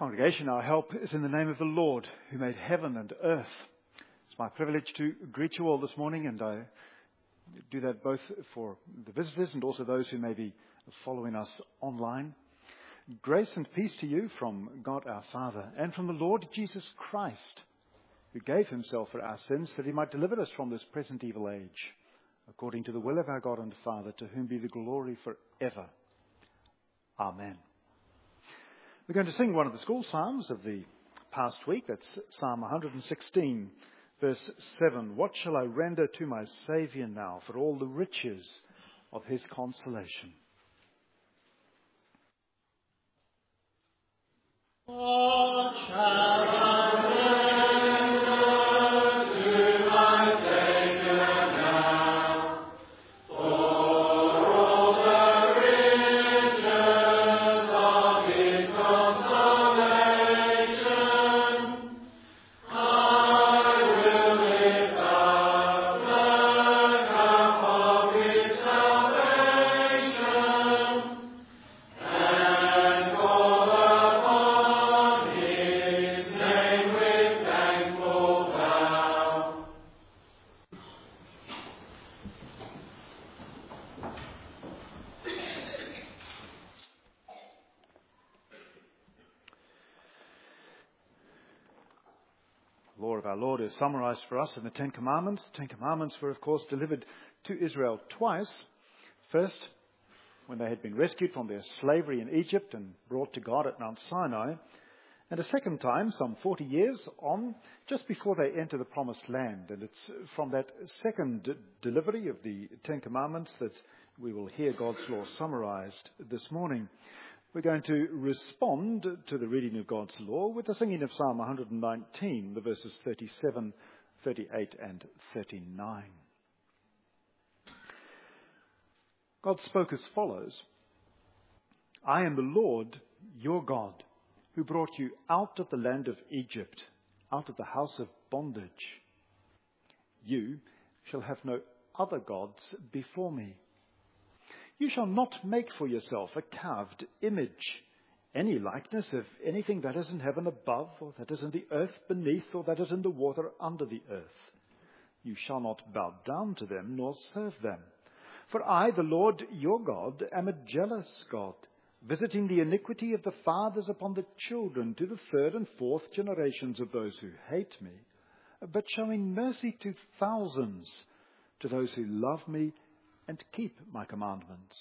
Congregation, our help is in the name of the Lord, who made heaven and earth. It's my privilege to greet you all this morning, and I do that both for the visitors and also those who may be following us online. Grace and peace to you from God our Father and from the Lord Jesus Christ, who gave himself for our sins that he might deliver us from this present evil age, according to the will of our God and Father, to whom be the glory forever. Amen. We're going to sing one of the school psalms of the past week. That's Psalm 116, verse 7. What shall I render to my Saviour now for all the riches of his consolation? What shall I render to my Saviour now for all the riches of his consolation? I will lift up the cup of his salvation and call upon his name with thankful vow. The law of our Lord is summarized for us in the Ten Commandments. The Ten Commandments were, of course, delivered to Israel twice. First, when they had been rescued from their slavery in Egypt and brought to God at Mount Sinai. And a second time, some 40 years on, just before they enter the Promised Land. And it's from that second delivery of the Ten Commandments that we will hear God's law summarized this morning. We're going to respond to the reading of God's law with the singing of Psalm 119, the verses 37, 38 and 39. God spoke as follows: I am the Lord, your God, who brought you out of the land of Egypt, out of the house of bondage. You shall have no other gods before me. You shall not make for yourself a carved image, any likeness of anything that is in heaven above, or that is in the earth beneath, or that is in the water under the earth. You shall not bow down to them, nor serve them. For I, the Lord your God, am a jealous God, visiting the iniquity of the fathers upon the children to the third and fourth generations of those who hate me, but showing mercy to thousands, to those who love me and keep my commandments.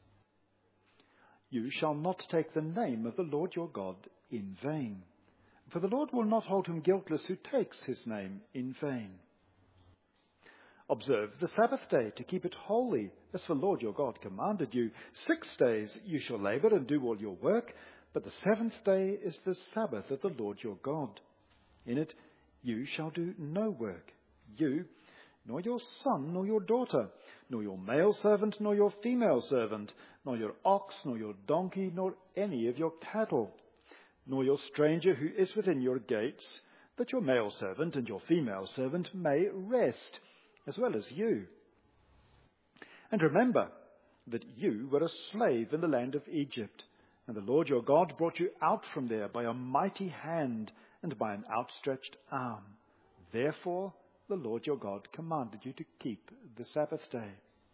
You shall not take the name of the Lord your God in vain, for the Lord will not hold him guiltless who takes his name in vain. Observe the Sabbath day to keep it holy, as the Lord your God commanded you. 6 days you shall labor and do all your work, but the seventh day is the Sabbath of the Lord your God. In it you shall do no work, you, nor your son, nor your daughter, nor your male servant, nor your female servant, nor your ox, nor your donkey, nor any of your cattle, nor your stranger who is within your gates, that your male servant and your female servant may rest, as well as you. And remember that you were a slave in the land of Egypt, and the Lord your God brought you out from there by a mighty hand and by an outstretched arm. Therefore, the Lord your God commanded you to keep the Sabbath day.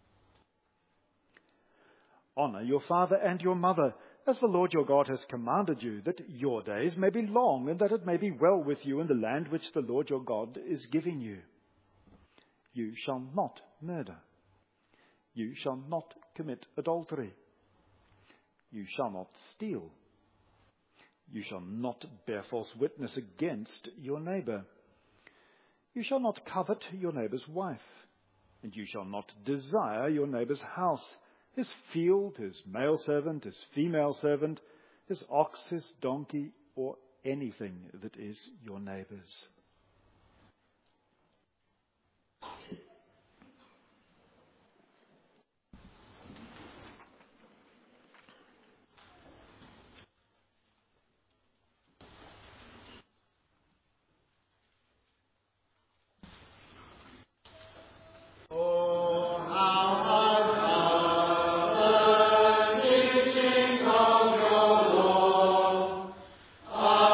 Honor your father and your mother, as the Lord your God has commanded you, that your days may be long, and that it may be well with you in the land which the Lord your God is giving you. You shall not murder. You shall not commit adultery. You shall not steal. You shall not bear false witness against your neighbor. You shall not covet your neighbor's wife, and you shall not desire your neighbor's house, his field, his male servant, his female servant, his ox, his donkey, or anything that is your neighbor's. Oh, how I love the teachings of your law.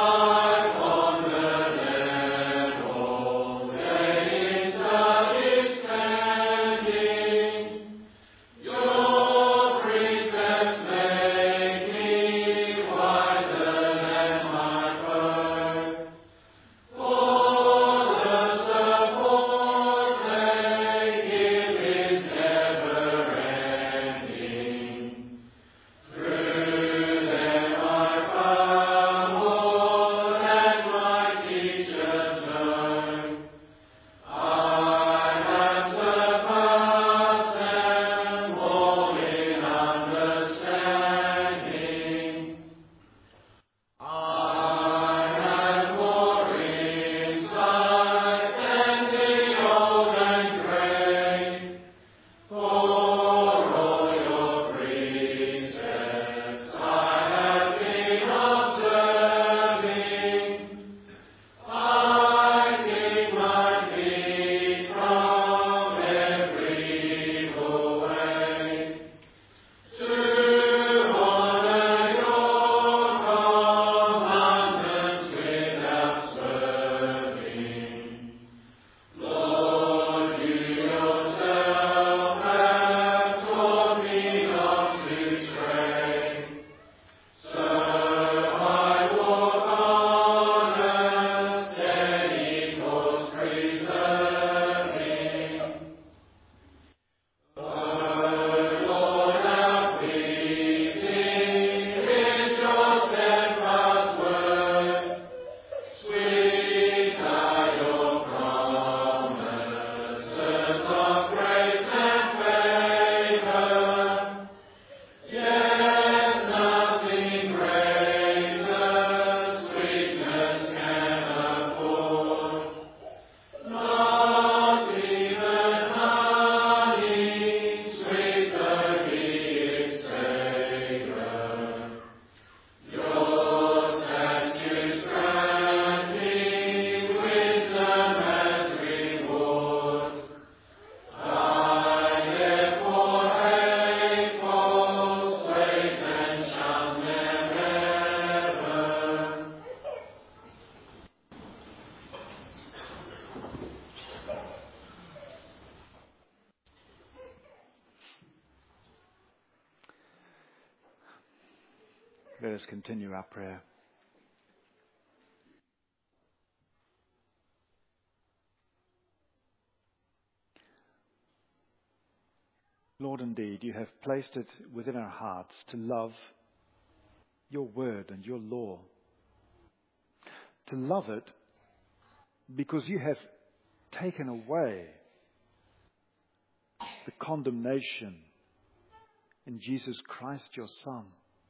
Let us continue our prayer. Lord, indeed, you have placed it within our hearts to love your word and your law. To love it because you have taken away the condemnation in Jesus Christ, your Son.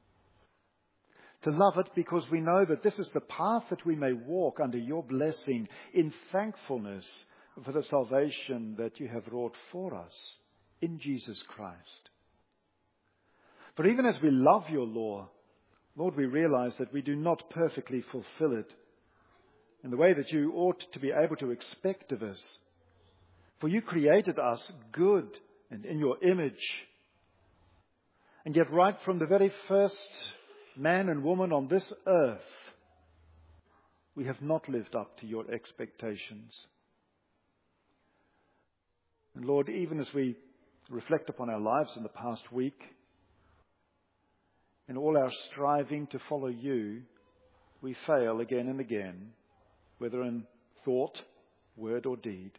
To love it because we know that this is the path that we may walk under your blessing in thankfulness for the salvation that you have wrought for us in Jesus Christ. For even as we love your law, Lord, we realize that we do not perfectly fulfill it in the way that you ought to be able to expect of us. For you created us good and in your image. And yet right from the very first man and woman on this earth, we have not lived up to your expectations. And Lord, even as we reflect upon our lives in the past week, in all our striving to follow you, we fail again and again, whether in thought, word or deed.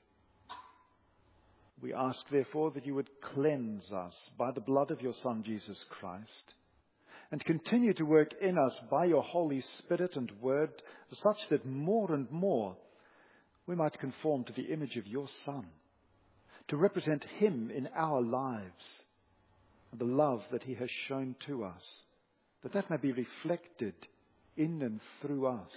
We ask, therefore, that you would cleanse us by the blood of your Son, Jesus Christ, and continue to work in us by your Holy Spirit and Word, such that more and more we might conform to the image of your Son, to represent him in our lives, and the love that he has shown to us, that may be reflected in and through us.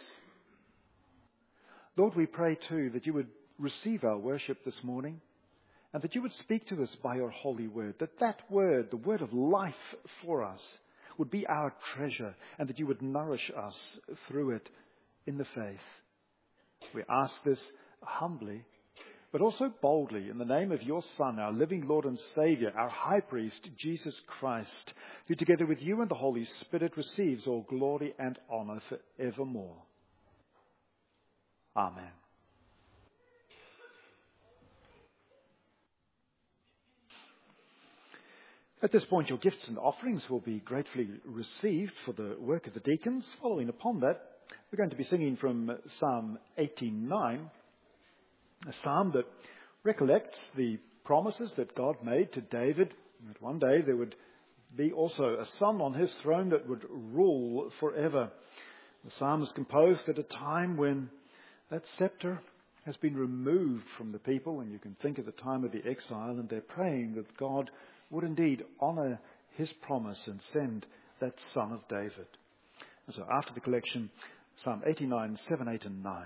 Lord, we pray too that you would receive our worship this morning, and that you would speak to us by your holy word, that word, the word of life for us, would be our treasure, and that you would nourish us through it in the faith. We ask this humbly, but also boldly, in the name of your Son, our living Lord and Saviour, our high priest, Jesus Christ, who together with you and the Holy Spirit receives all glory and honour for evermore. Amen. At this point, your gifts and offerings will be gratefully received for the work of the deacons. Following upon that, we're going to be singing from Psalm 89, a psalm that recollects the promises that God made to David, that one day there would be also a son on his throne that would rule forever. The psalm is composed at a time when that scepter has been removed from the people, and you can think of the time of the exile, and they're praying that God would indeed honour his promise and send that Son of David. And so after the collection, Psalm 89, 7, 8 and 9.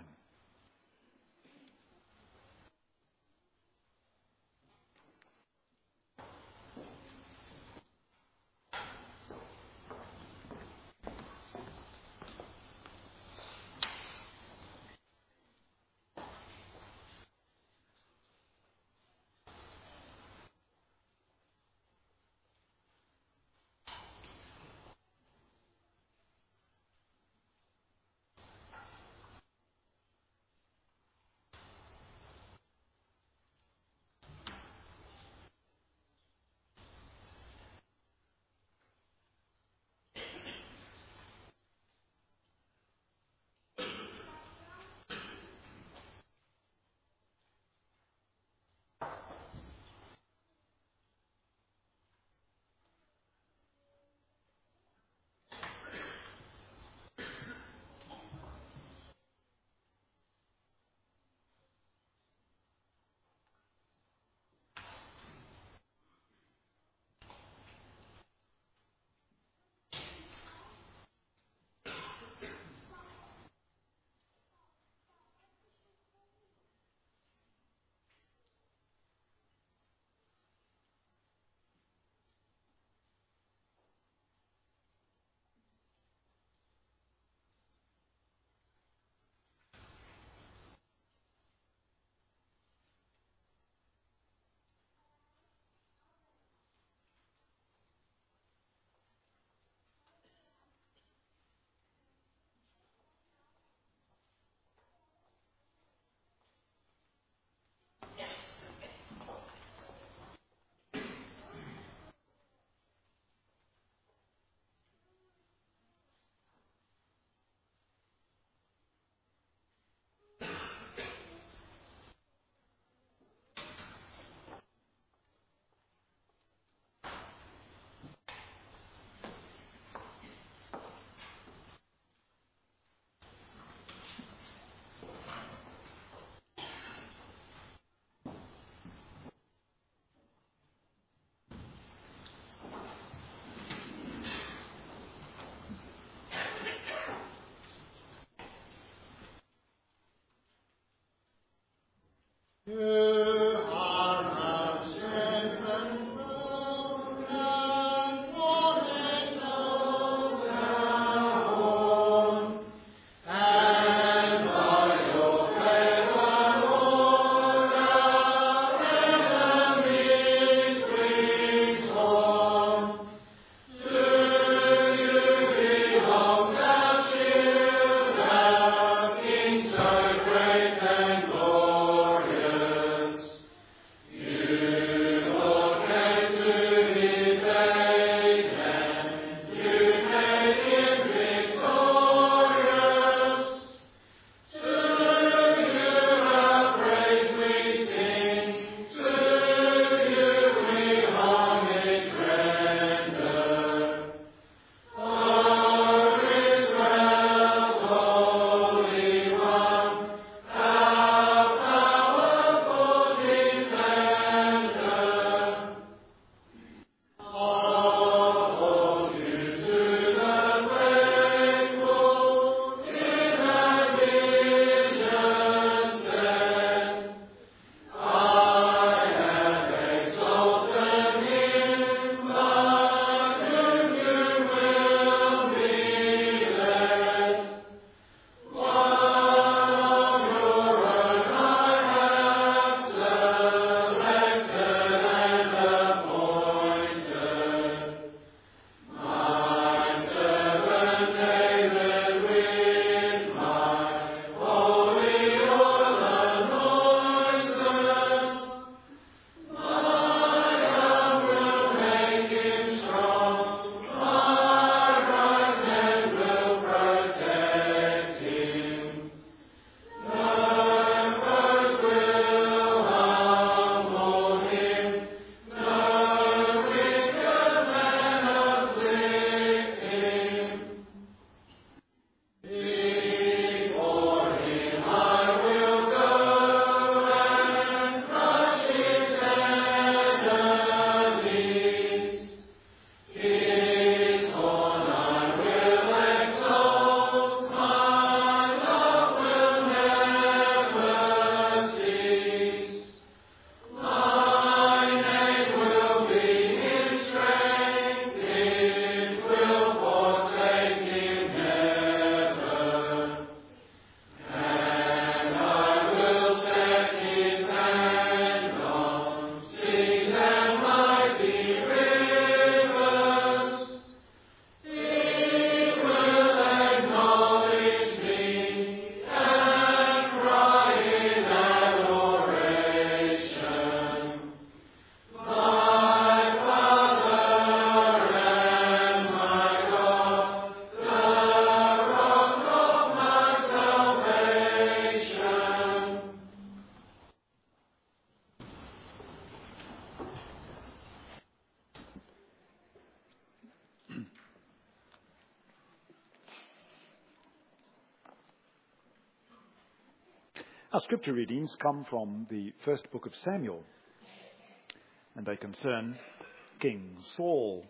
Our scripture readings come from the first book of Samuel, and they concern King Saul.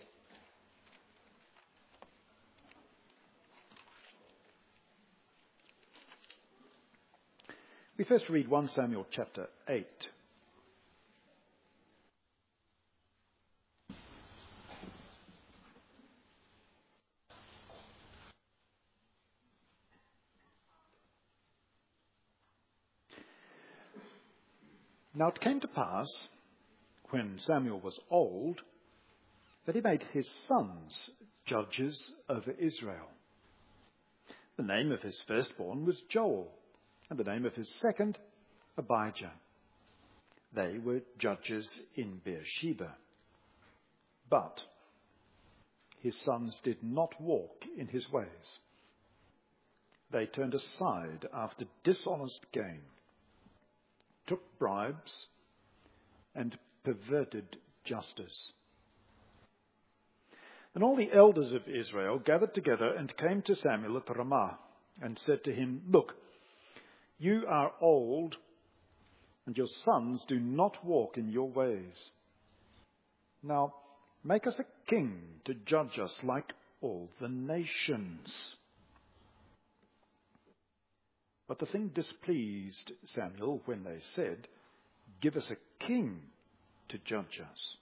We first read 1 Samuel chapter 8. Now it came to pass, when Samuel was old, that he made his sons judges over Israel. The name of his firstborn was Joel, and the name of his second, Abijah. They were judges in Beersheba. But his sons did not walk in his ways. They turned aside after dishonest gain, took bribes, and perverted justice. Then all the elders of Israel gathered together and came to Samuel at Ramah and said to him, "Look, you are old, and your sons do not walk in your ways. Now make us a king to judge us like all the nations." But the thing displeased Samuel when they said, "Give us a king to judge us."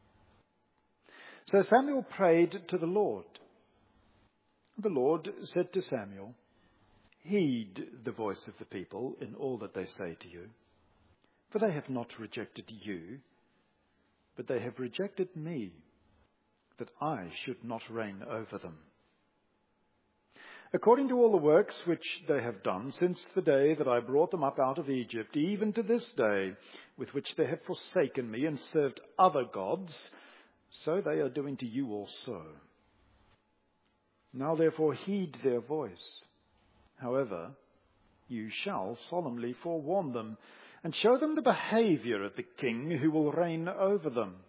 So Samuel prayed to the Lord. The Lord said to Samuel, "Heed the voice of the people in all that they say to you, for they have not rejected you, but they have rejected me, that I should not reign over them. According to all the works which they have done since the day that I brought them up out of Egypt, even to this day, with which they have forsaken me and served other gods, so they are doing to you also. Now therefore heed their voice. However, you shall solemnly forewarn them, and show them the behavior of the king who will reign over them."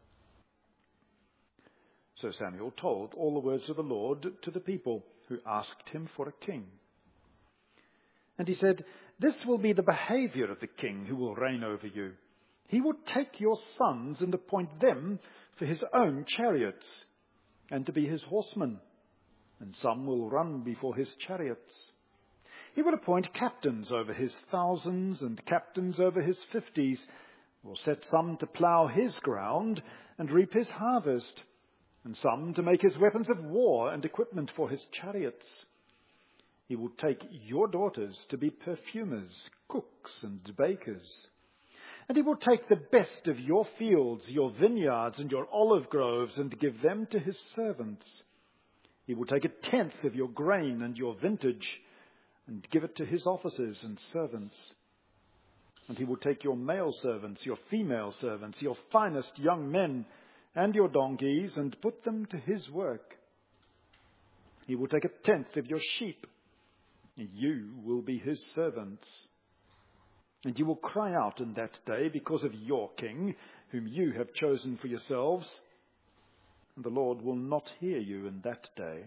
So Samuel told all the words of the Lord to the people who asked him for a king. And he said, "This will be the behavior of the king who will reign over you. He will take your sons and appoint them for his own chariots, and to be his horsemen, and some will run before his chariots. He will appoint captains over his thousands and captains over his 50s, will set some to plough his ground and reap his harvest, and some to make his weapons of war and equipment for his chariots. He will take your daughters to be perfumers, cooks, and bakers. And he will take the best of your fields, your vineyards, and your olive groves, and give them to his servants. He will take 1/10 of your grain and your vintage, and give it to his officers and servants. And he will take your male servants, your female servants, your finest young men, and your donkeys, and put them to his work. He will take 1/10 of your sheep, and you will be his servants. And you will cry out in that day because of your king, whom you have chosen for yourselves, and the Lord will not hear you in that day."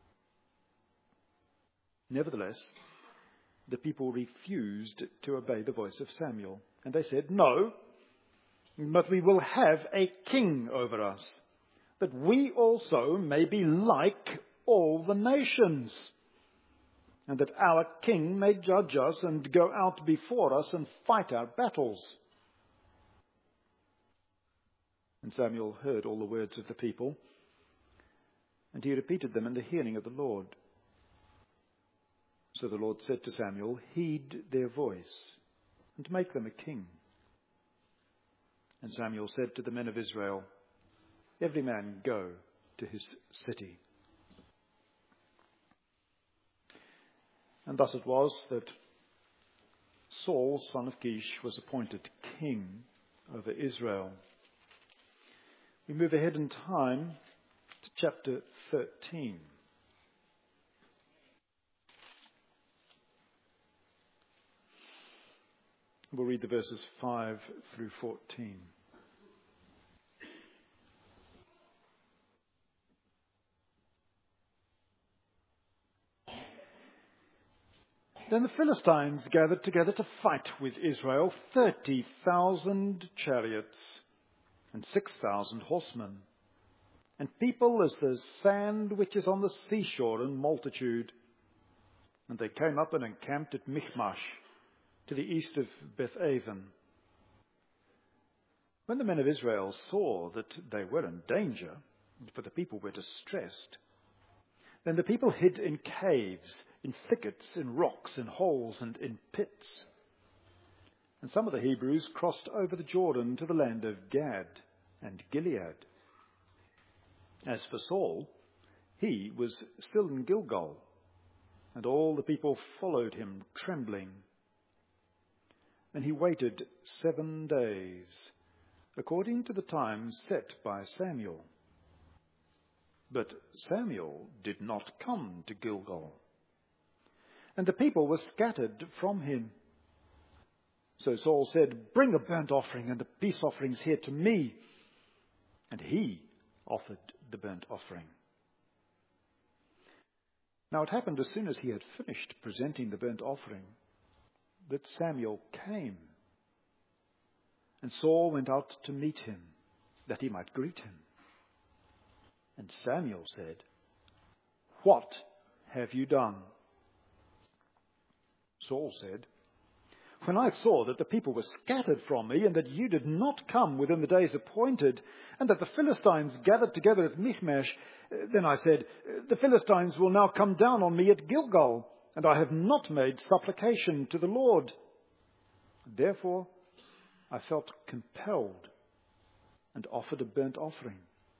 Nevertheless, the people refused to obey the voice of Samuel, and they said, "No, but we will have a king over us, that we also may be like all the nations, and that our king may judge us and go out before us and fight our battles." And Samuel heard all the words of the people, and he repeated them in the hearing of the Lord. So the Lord said to Samuel, "Heed their voice, and make them a king." And Samuel said to the men of Israel, "Every man go to his city." And thus it was that Saul, son of Kish, was appointed king over Israel. We move ahead in time to chapter 13. We'll read the verses 5 through 14. Then the Philistines gathered together to fight with Israel, 30,000 chariots and 6,000 horsemen, and people as the sand which is on the seashore in multitude. And they came up and encamped at Michmash, to the east of Beth-aven. When the men of Israel saw that they were in danger, for the people were distressed, then the people hid in caves, in thickets, in rocks, in holes, and in pits. And some of the Hebrews crossed over the Jordan to the land of Gad and Gilead. As for Saul, he was still in Gilgal, and all the people followed him, trembling. Then he waited 7 days, according to the time set by Samuel. But Samuel did not come to Gilgal, and the people were scattered from him. So Saul said, "Bring the burnt offering and the peace offerings here to me." And he offered the burnt offering. Now it happened as soon as he had finished presenting the burnt offering that Samuel came. And Saul went out to meet him, that he might greet him. And Samuel said, "What have you done?" Saul said, "When I saw that the people were scattered from me, and that you did not come within the days appointed, and that the Philistines gathered together at Michmash, then I said, 'The Philistines will now come down on me at Gilgal, and I have not made supplication to the Lord.' Therefore I felt compelled and offered a burnt offering."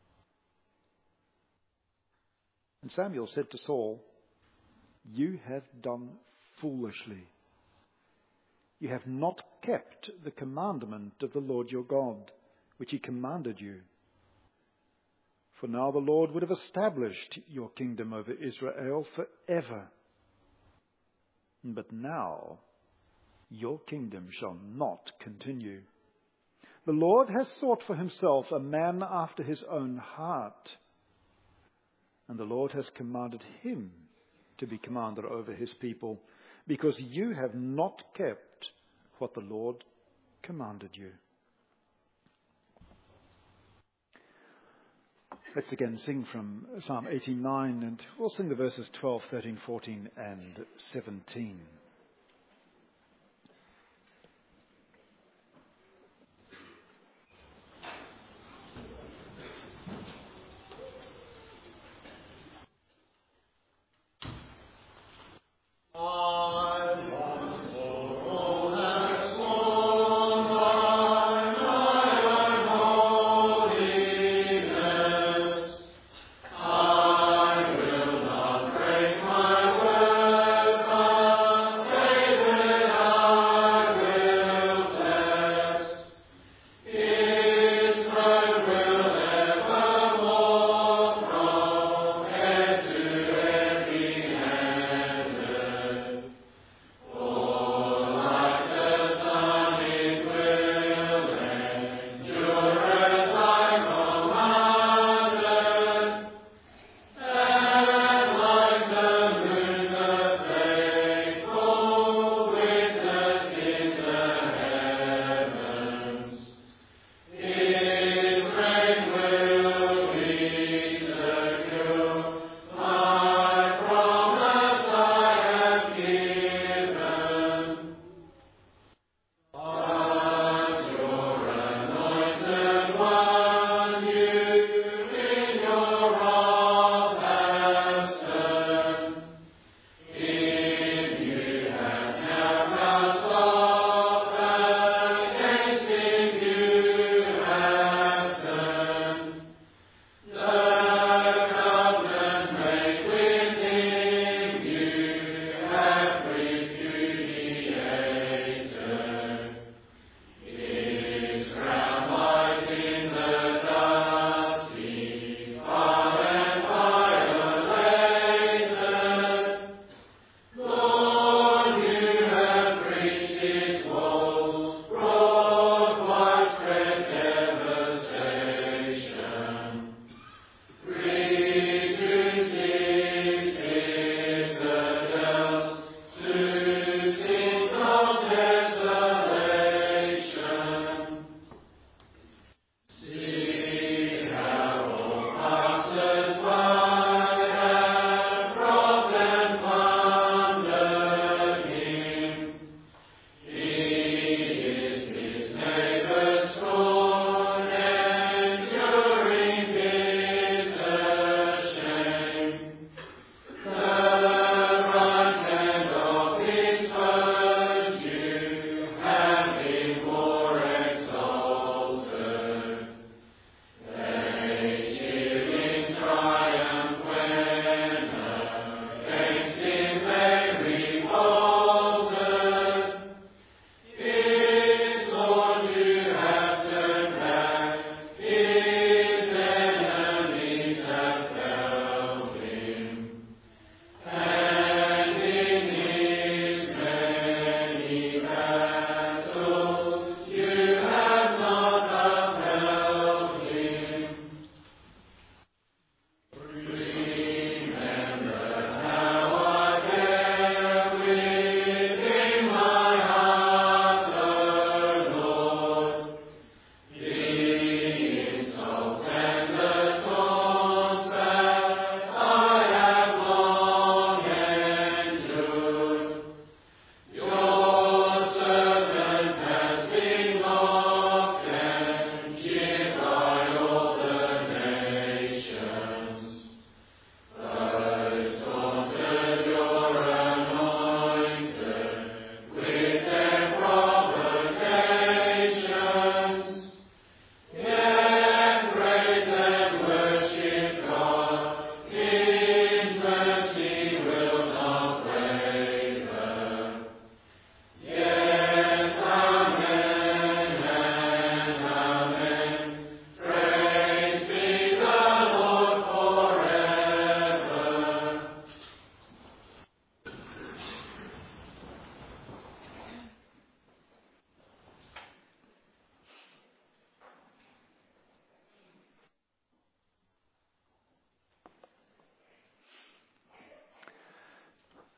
And Samuel said to Saul, "You have done foolishly. You have not kept the commandment of the Lord your God, which he commanded you. For now the Lord would have established your kingdom over Israel forever. But now your kingdom shall not continue. The Lord has sought for himself a man after his own heart, and the Lord has commanded him to be commander over his people, because you have not kept what the Lord commanded you." Let's again sing from Psalm 89, and we'll sing the verses 12, 13, 14, and 17.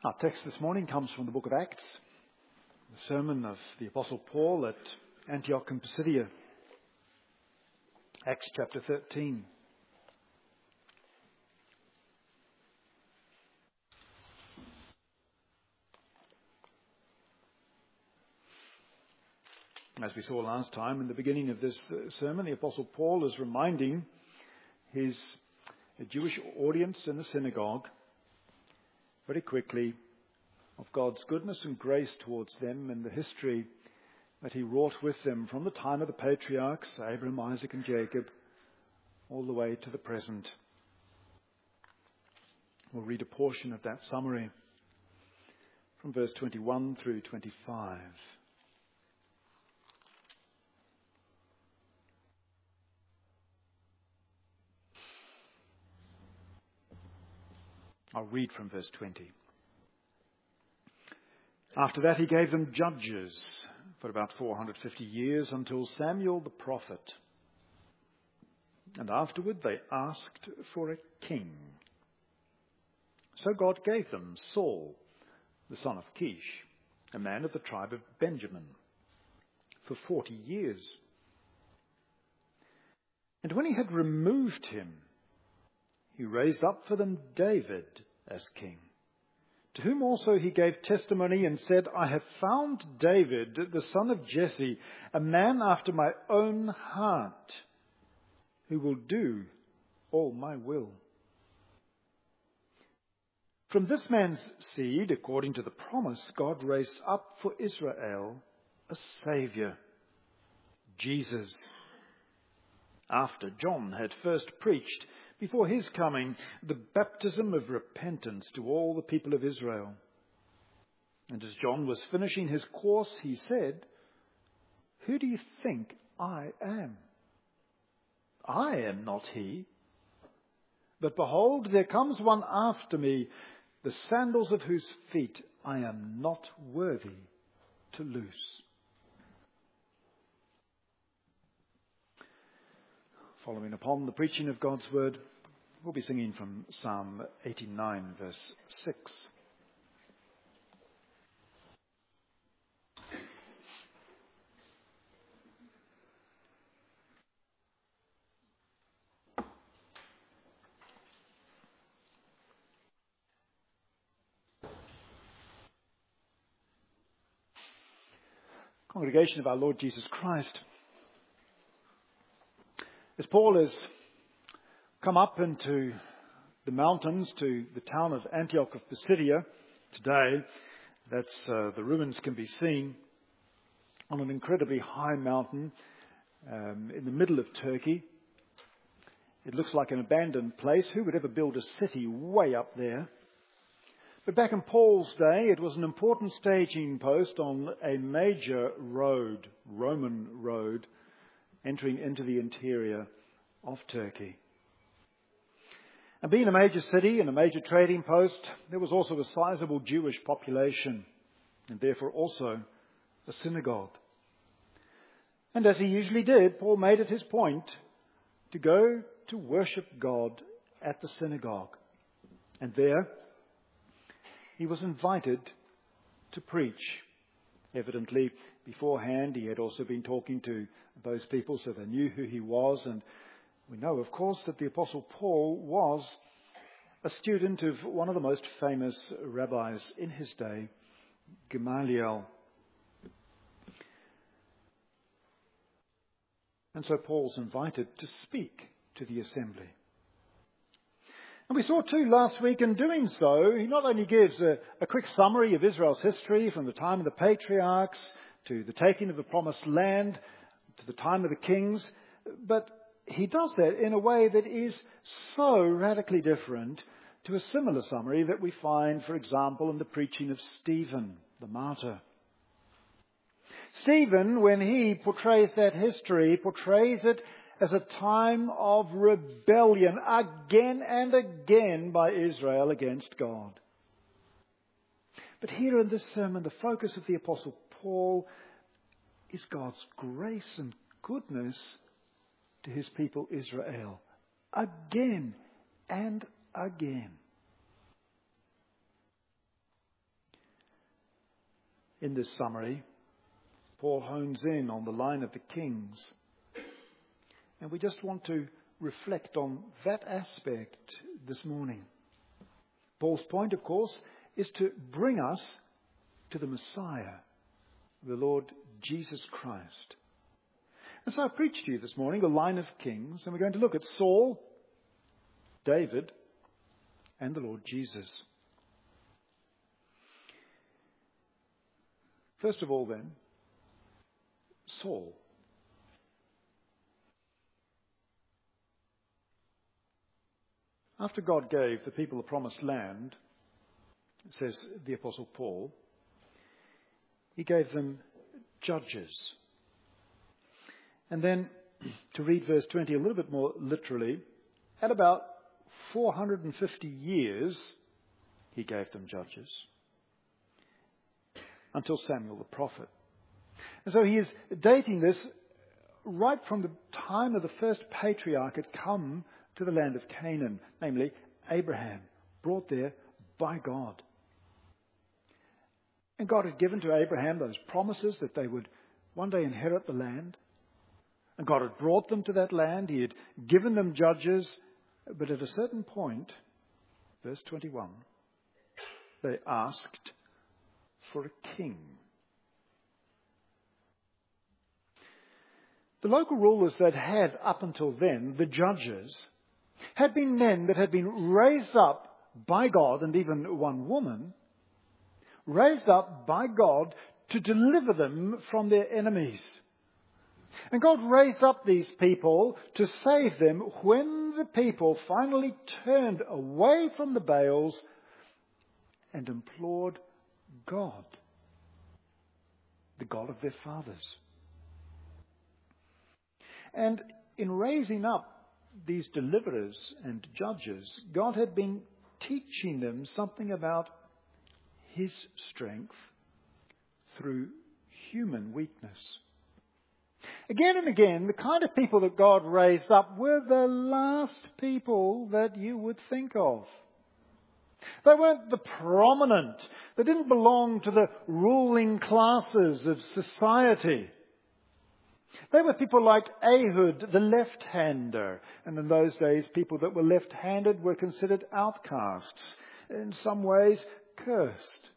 Our text this morning comes from the book of Acts, the sermon of the Apostle Paul at Antioch in Pisidia. Acts chapter 13. As we saw last time, in the beginning of this sermon, the Apostle Paul is reminding his Jewish audience in the synagogue very quickly of God's goodness and grace towards them and the history that he wrought with them from the time of the patriarchs, Abraham, Isaac and Jacob, all the way to the present. We'll read a portion of that summary from verse 21 through 25. I'll read from verse 20. After that he gave them judges for about 450 years until Samuel the prophet. And afterward they asked for a king. So God gave them Saul, the son of Kish, a man of the tribe of Benjamin, for 40 years. And when he had removed him, he raised up for them David as king, to whom also he gave testimony and said, I have found David, the son of Jesse, a man after my own heart, who will do all my will. From this man's seed, according to the promise, God raised up for Israel a Saviour, Jesus, after John had first preached before his coming the baptism of repentance to all the people of Israel. And as John was finishing his course, he said, Who do you think I am? I am not he. But behold, there comes one after me, the sandals of whose feet I am not worthy to loose. Following upon the preaching of God's word, we'll be singing from Psalm 89, verse 6. Congregation of our Lord Jesus Christ, as Paul has come up into the mountains to the town of Antioch of Pisidia today, the ruins can be seen on an incredibly high mountain in the middle of Turkey. It looks like an abandoned place. Who would ever build a city way up there? But back in Paul's day, it was an important staging post on a major road, Roman road, entering into the interior of Turkey. And being a major city and a major trading post, there was also a sizable Jewish population, and therefore also a synagogue. And as he usually did, Paul made it his point to go to worship God at the synagogue. And there he was invited to preach. Evidently, beforehand, he had also been talking to those people, so they knew who he was. And we know, of course, that the Apostle Paul was a student of one of the most famous rabbis in his day, Gamaliel. And so Paul's invited to speak to the assembly. And we saw too last week, in doing so, he not only gives a quick summary of Israel's history from the time of the patriarchs to the taking of the promised land, to the time of the kings, but he does that in a way that is so radically different to a similar summary that we find, for example, in the preaching of Stephen, the martyr. Stephen, when he portrays that history, portrays it as a time of rebellion again and again by Israel against God. But here in this sermon, the focus of the Apostle Paul is God's grace and goodness to his people Israel, again and again. In this summary, Paul hones in on the line of the kings. And we just want to reflect on that aspect this morning. Paul's point, of course, is to bring us to the Messiah, the Lord Jesus Christ. And so I preach to you this morning the line of kings, and we're going to look at Saul, David, and the Lord Jesus. First of all then, Saul. After God gave the people the promised land, says the Apostle Paul, he gave them judges. And then, to read verse 20 a little bit more literally, at about 450 years, he gave them judges, until Samuel the prophet. And so he is dating this right from the time of the first patriarch had come to the land of Canaan, namely Abraham, brought there by God. And God had given to Abraham those promises that they would one day inherit the land. And God had brought them to that land. He had given them judges. But at a certain point, verse 21, they asked for a king. The local rulers that had, up until then, the judges, had been men that had been raised up by God, and even one woman, raised up by God to deliver them from their enemies. And God raised up these people to save them when the people finally turned away from the Baals and implored God, the God of their fathers. And in raising up these deliverers and judges, God had been teaching them something about His strength through human weakness. Again and again, the kind of people that God raised up were the last people that you would think of. They weren't the prominent. They didn't belong to the ruling classes of society. They were people like Ehud, the left-hander. And in those days, people that were left-handed were considered outcasts, in some ways cursed.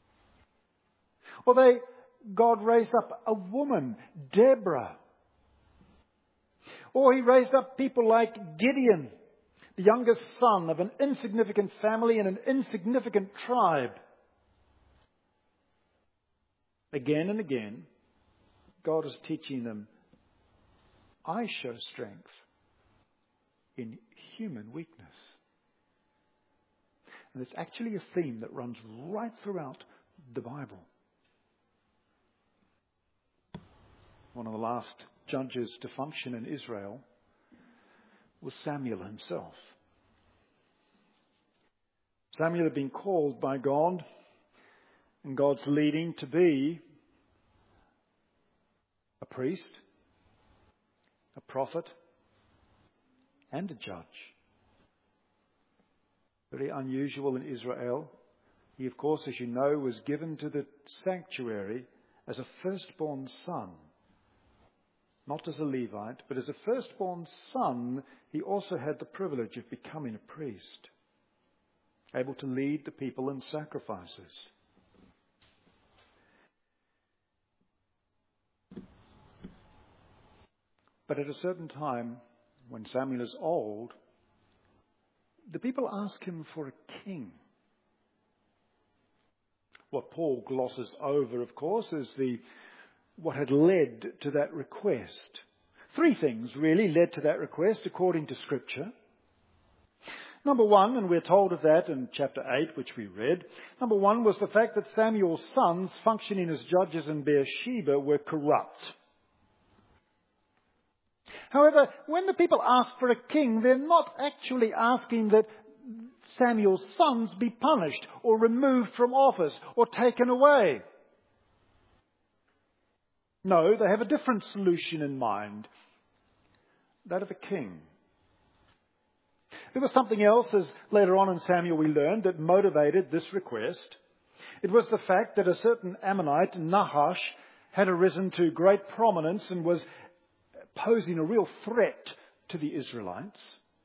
Or God raised up a woman, Deborah. Or He raised up people like Gideon, the youngest son of an insignificant family in an insignificant tribe. Again and again, God is teaching them, I show strength in human weakness. And it's actually a theme that runs right throughout the Bible. One of the last judges to function in Israel was Samuel himself. Samuel had been called by God and God's leading to be a priest, a prophet, and a judge. Very unusual in Israel. He, of course, as you know, was given to the sanctuary as a firstborn son. Not as a Levite, but as a firstborn son, he also had the privilege of becoming a priest, able to lead the people in sacrifices. But at a certain time, when Samuel is old, the people ask him for a king. What Paul glosses over, of course, is what had led to that request. Three things really led to that request according to Scripture. Number one, and we're told of that in chapter 8, which we read. Number one was the fact that Samuel's sons, functioning as judges in Beersheba, were corrupt. However, when the people ask for a king, they're not actually asking that Samuel's sons be punished or removed from office or taken away. No, they have a different solution in mind. That of a king. There was something else, as later on in Samuel we learned, that motivated this request. It was the fact that a certain Ammonite, Nahash, had arisen to great prominence and was posing a real threat to the Israelites.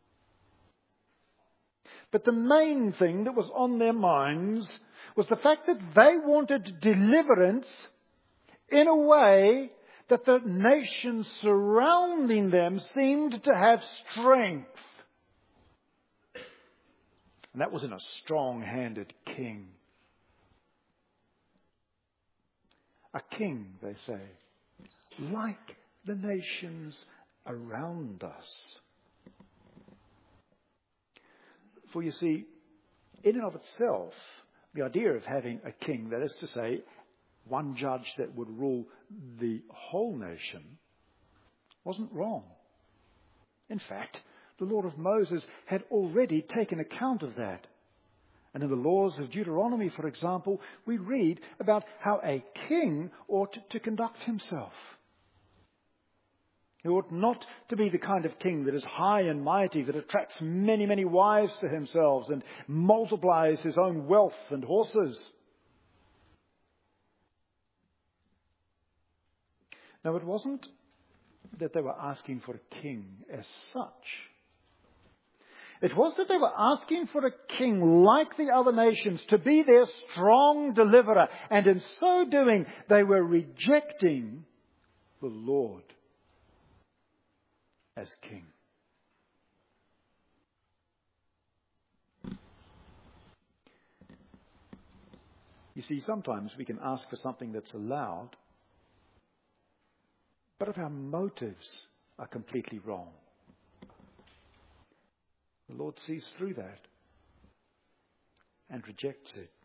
But the main thing that was on their minds was the fact that they wanted deliverance in a way that the nations surrounding them seemed to have strength. And that was in a strong-handed king. A king, they say, like the nations around us. For you see, in and of itself, the idea of having a king, that is to say, one judge that would rule the whole nation, wasn't wrong. In fact, the law of Moses had already taken account of that. And in the laws of Deuteronomy, for example, we read about how a king ought to conduct himself. He ought not to be the kind of king that is high and mighty, that attracts many, many wives to himself and multiplies his own wealth and horses. Now, it wasn't that they were asking for a king as such. It was that they were asking for a king like the other nations to be their strong deliverer. And in so doing, they were rejecting the Lord as king. You see, sometimes we can ask for something that's allowed, but if our motives are completely wrong, the Lord sees through that and rejects it.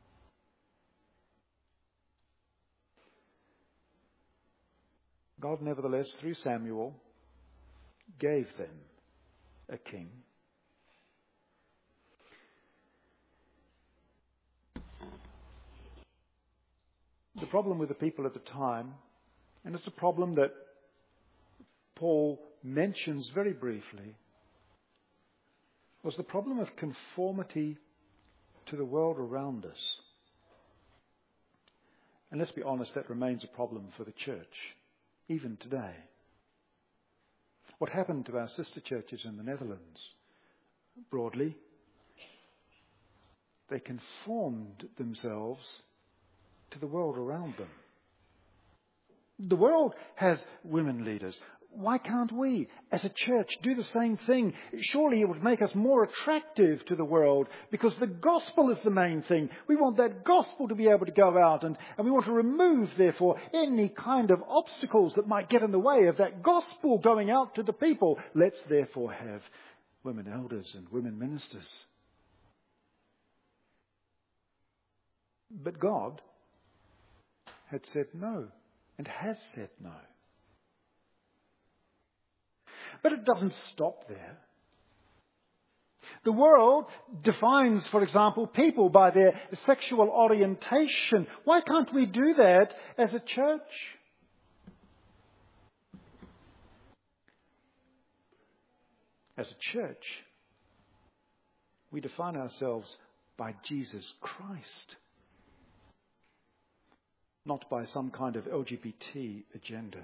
God, nevertheless, through Samuel, gave them a king. The problem with the people at the time, and it's a problem that Paul mentions very briefly, was the problem of conformity to the world around us. And let's be honest, that remains a problem for the church, even today. What happened to our sister churches in the Netherlands? Broadly, they conformed themselves to the world around them. The world has women leaders. Why can't we, as a church, do the same thing? Surely it would make us more attractive to the world, because the gospel is the main thing. We want that gospel to be able to go out, and we want to remove, therefore, any kind of obstacles that might get in the way of that gospel going out to the people. Let's therefore have women elders and women ministers. But God had said no, and has said no. But it doesn't stop there. The world defines, for example, people by their sexual orientation. Why can't we do that as a church? As a church, we define ourselves by Jesus Christ, not by some kind of LGBT agenda.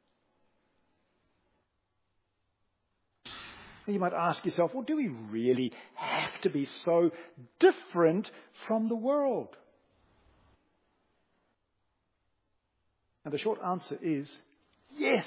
You might ask yourself, well, do we really have to be so different from the world? And the short answer is yes.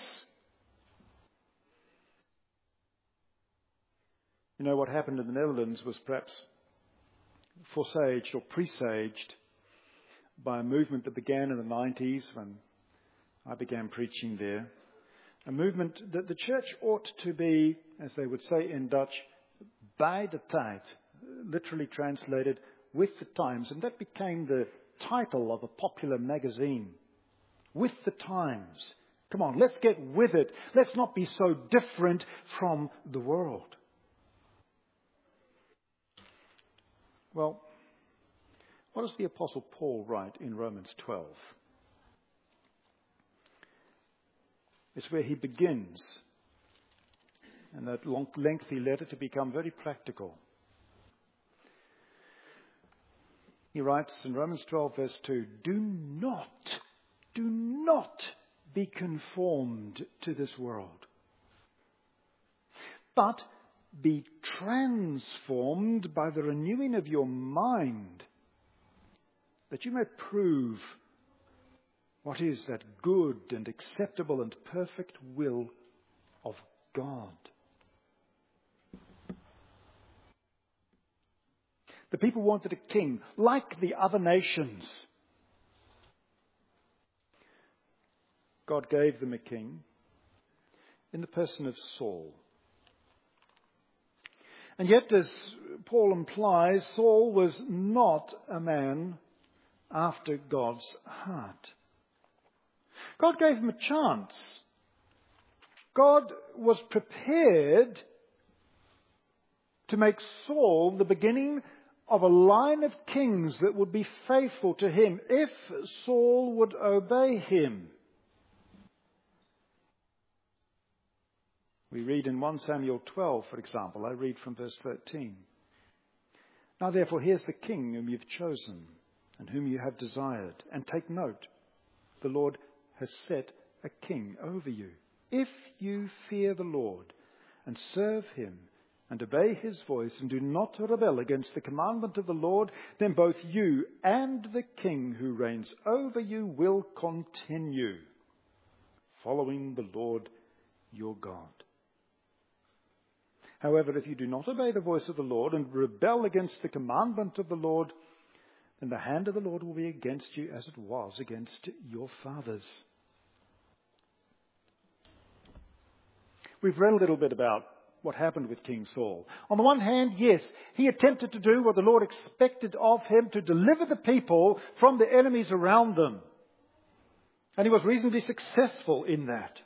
You know, what happened in the Netherlands was perhaps foresaged or presaged by a movement that began in the 90s when I began preaching there. A movement that the church ought to be, as they would say in Dutch, by the tide, literally translated with the times. And that became the title of a popular magazine. With the times. Come on, let's get with it. Let's not be so different from the world. Well, what does the Apostle Paul write in Romans 12? It's where he begins, in that lengthy letter, to become very practical. He writes in Romans 12 verse 2, do not be conformed to this world, but be transformed by the renewing of your mind, that you may prove what is that good and acceptable and perfect will of God. The people wanted a king like the other nations. God gave them a king in the person of Saul. And yet, as Paul implies, Saul was not a man after God's heart. God gave him a chance. God was prepared to make Saul the beginning of a line of kings that would be faithful to him if Saul would obey him. We read in 1 Samuel 12, for example. I read from verse 13. Now therefore, here's the king whom you've chosen and whom you have desired. And take note, the Lord has set a king over you. If you fear the Lord and serve him and obey his voice and do not rebel against the commandment of the Lord, then both you and the king who reigns over you will continue, following the Lord your God. However, if you do not obey the voice of the Lord and rebel against the commandment of the Lord, then the hand of the Lord will be against you as it was against your fathers. We've read a little bit about what happened with King Saul. On the one hand, yes, he attempted to do what the Lord expected of him, to deliver the people from the enemies around them. And he was reasonably successful in that.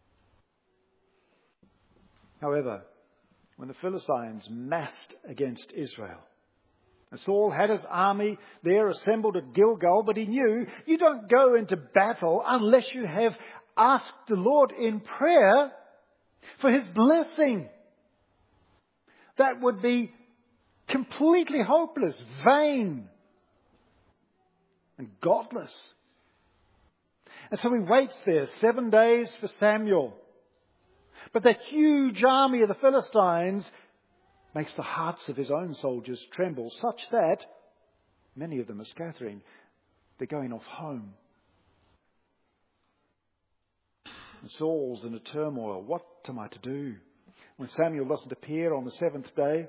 However, when the Philistines massed against Israel, and Saul had his army there assembled at Gilgal, but he knew you don't go into battle unless you have asked the Lord in prayer for his blessing. That would be completely hopeless, vain, and godless. And so he waits there 7 days for Samuel. But that huge army of the Philistines makes the hearts of his own soldiers tremble, such that many of them are scattering. They're going off home. And Saul's in a turmoil. What am I to do? When Samuel doesn't appear on the 7th day,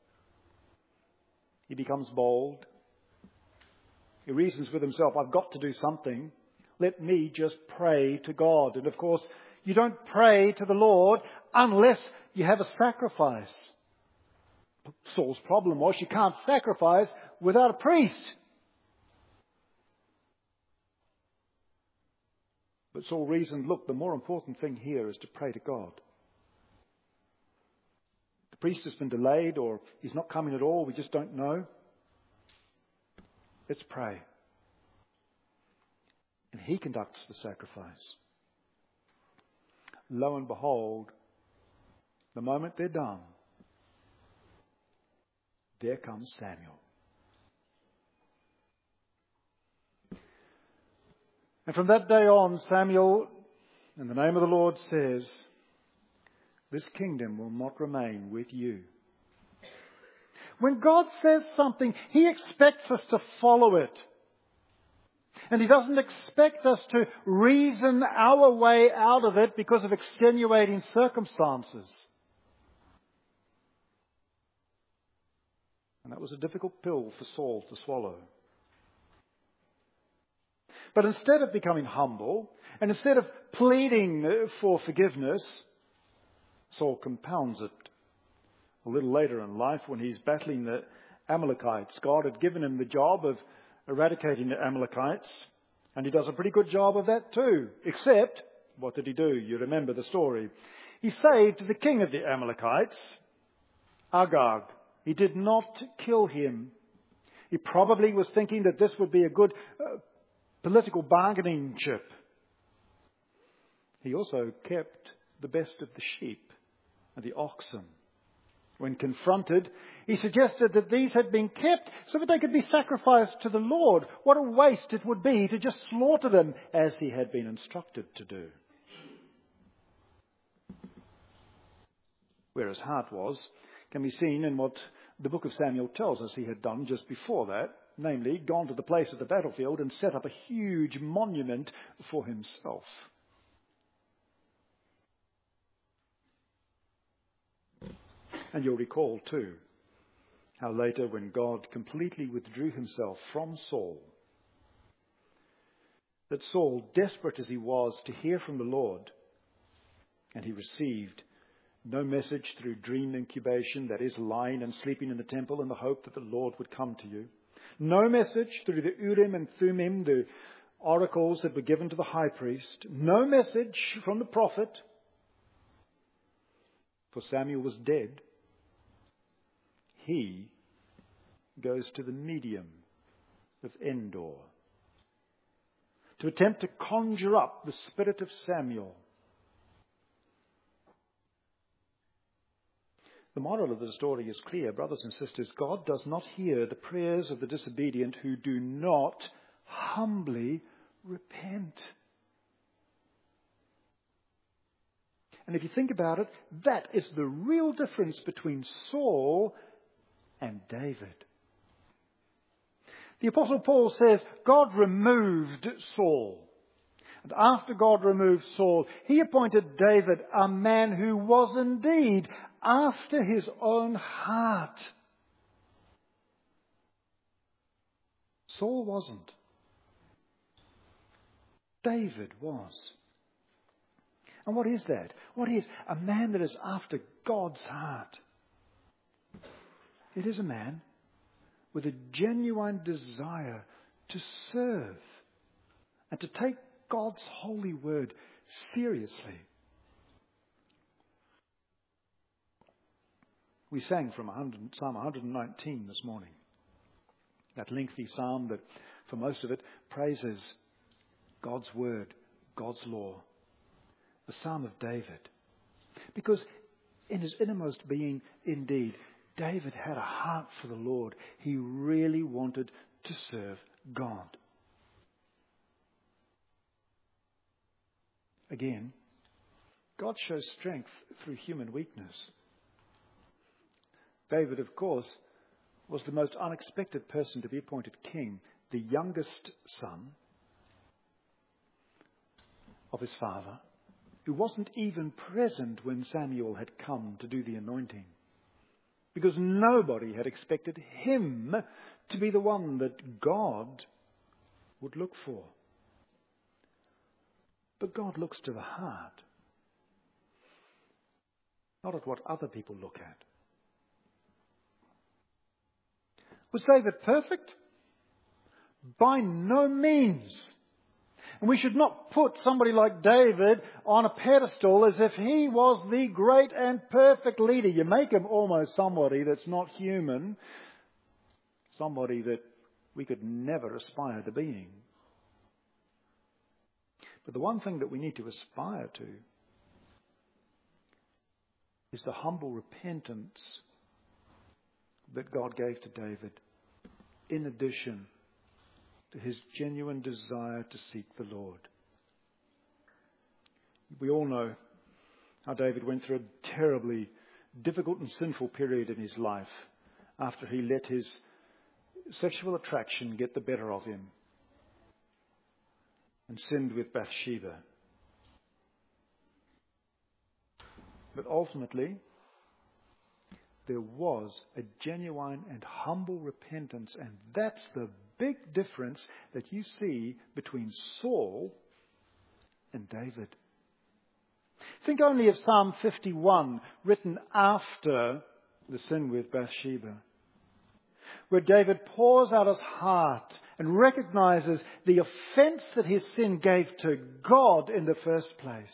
he becomes bold. He reasons with himself, I've got to do something. Let me just pray to God. And of course, you don't pray to the Lord unless you have a sacrifice. Saul's problem was you can't sacrifice without a priest. But Saul reasoned, look, the more important thing here is to pray to God. The priest has been delayed, or he's not coming at all, we just don't know. Let's pray. And he conducts the sacrifice. Lo and behold, the moment they're done, there comes Samuel. And from that day on, Samuel, in the name of the Lord, says, this kingdom will not remain with you. When God says something, he expects us to follow it. And he doesn't expect us to reason our way out of it because of extenuating circumstances. And that was a difficult pill for Saul to swallow. But instead of becoming humble, and instead of pleading for forgiveness, Saul compounds it. A little later in life, when he's battling the Amalekites, God had given him the job of eradicating the Amalekites, and he does a pretty good job of that too. Except, what did he do? You remember the story. He saved the king of the Amalekites, Agag. He did not kill him. He probably was thinking that this would be a good political bargaining chip. He also kept the best of the sheep and the oxen. When confronted, he suggested that these had been kept so that they could be sacrificed to the Lord. What a waste it would be to just slaughter them as he had been instructed to do. Where his heart was can be seen in what the book of Samuel tells us he had done just before that, namely gone to the place of the battlefield and set up a huge monument for himself. And you'll recall too how later, when God completely withdrew himself from Saul, that Saul, desperate as he was to hear from the Lord, and he received no message through dream incubation, that is, lying and sleeping in the temple in the hope that the Lord would come to you. No message through the Urim and Thummim, the oracles that were given to the high priest. No message from the prophet, for Samuel was dead. He goes to the medium of Endor to attempt to conjure up the spirit of Samuel. The moral of the story is clear, brothers and sisters. God does not hear the prayers of the disobedient who do not humbly repent. And if you think about it, that is the real difference between Saul and David. The Apostle Paul says God removed Saul. And after God removed Saul, he appointed David a man who was indeed after his own heart. Saul wasn't. David was. And what is that? What is a man that is after God's heart? It is a man with a genuine desire to serve and to take God's holy word seriously. We sang from Psalm 119 this morning. That lengthy psalm that, for most of it, praises God's word, God's law. The Psalm of David. Because in his innermost being, indeed, David had a heart for the Lord. He really wanted to serve God. Again, God shows strength through human weakness. David, of course, was the most unexpected person to be appointed king, the youngest son of his father, who wasn't even present when Samuel had come to do the anointing. Because nobody had expected him to be the one that God would look for. But God looks to the heart, not at what other people look at. Was David perfect? By no means. And we should not put somebody like David on a pedestal as if he was the great and perfect leader. You make him almost somebody that's not human, somebody that we could never aspire to being. But the one thing that we need to aspire to is the humble repentance that God gave to David, in addition to his genuine desire to seek the Lord. We all know how David went through a terribly difficult and sinful period in his life after he let his sexual attraction get the better of him and sinned with Bathsheba. But ultimately, there was a genuine and humble repentance, and that's the big difference that you see between Saul and David. Think only of Psalm 51, written after the sin with Bathsheba, where David pours out his heart and recognizes the offense that his sin gave to God in the first place.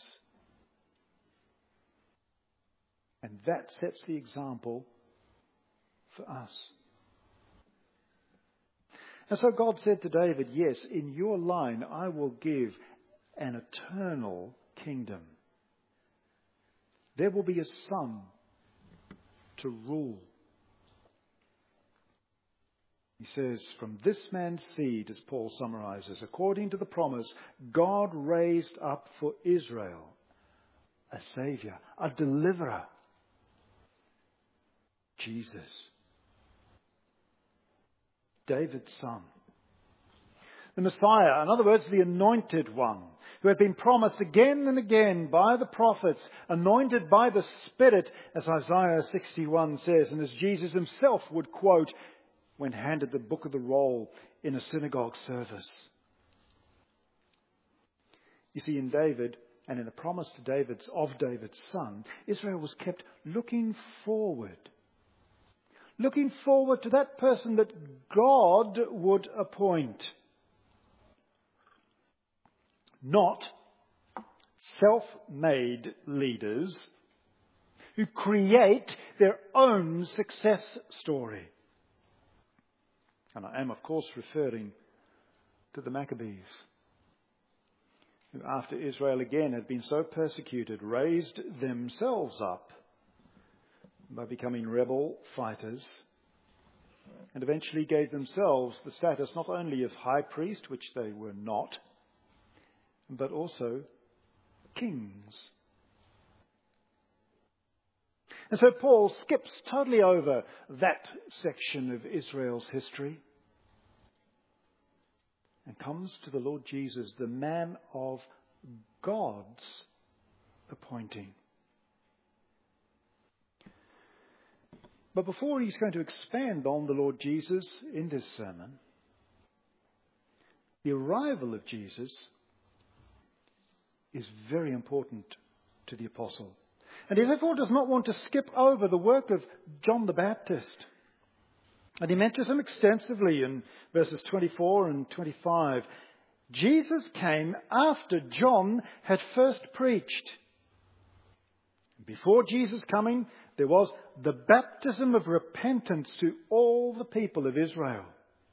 And that sets the example for us. And so God said to David, yes, in your line I will give an eternal kingdom. There will be a son to rule. He says, from this man's seed, as Paul summarizes, according to the promise, God raised up for Israel a Saviour, a deliverer, Jesus, David's son. The Messiah, in other words, the anointed one, who had been promised again and again by the prophets, anointed by the Spirit, as Isaiah 61 says, and as Jesus himself would quote when handed the book of the roll in a synagogue service. You see, in David, and in the promise to David's son, Israel was kept looking forward to that person that God would appoint. Not self-made leaders who create their own success story. And I am, of course, referring to the Maccabees, who, after Israel again had been so persecuted, raised themselves up by becoming rebel fighters, and eventually gave themselves the status not only of high priest, which they were not, but also kings. And so Paul skips totally over that section of Israel's history and comes to the Lord Jesus, the man of God's appointing. But before he's going to expand on the Lord Jesus in this sermon, the arrival of Jesus is very important to the apostle. And he therefore does not want to skip over the work of John the Baptist. And he mentions him extensively in verses 24 and 25. Jesus came after John had first preached. Before Jesus' coming, there was the baptism of repentance to all the people of Israel.